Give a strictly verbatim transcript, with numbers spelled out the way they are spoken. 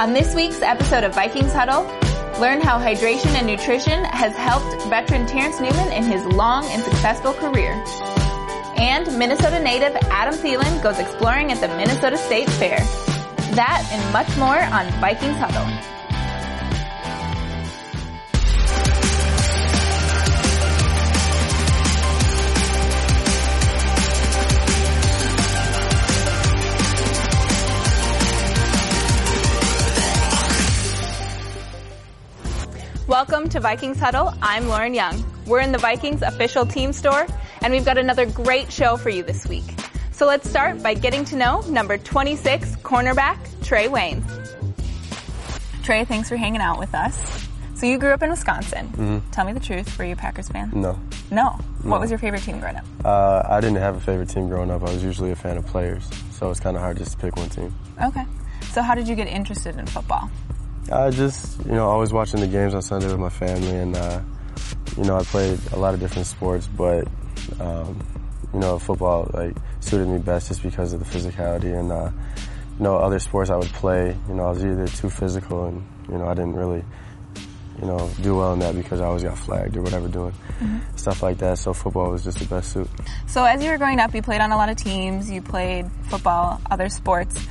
On this week's episode of Vikings Huddle, learn how hydration and nutrition has helped veteran Terrence Newman in his long and successful career. And Minnesota native Adam Thielen goes exploring at the Minnesota State Fair. That and much more on Vikings Huddle. Welcome to Vikings Huddle. I'm Lauren Young. We're in the Vikings official team store, and we've got another great show for you this week. So let's start by getting to know number twenty-six cornerback, Trey Waynes. Trey, thanks for hanging out with us. So you grew up in Wisconsin. Mm-hmm. Tell me the truth, were you a Packers fan? No. No? No. What was your favorite team growing up? Uh, I didn't have a favorite team growing up. I was usually a fan of players, so it's kind of hard just to pick one team. Okay. So how did you get interested in football? I just, you know, always watching the games on Sunday with my family, and, uh, you know, I played a lot of different sports, but, um, you know, football, like, suited me best just because of the physicality, and, uh, you know, other sports I would play, you know, I was either too physical and, you know, I didn't really, you know, do well in that because I always got flagged or whatever doing mm-hmm. stuff like that, so football was just the best suit. So as you were growing up, you played on a lot of teams, you played football, other sports.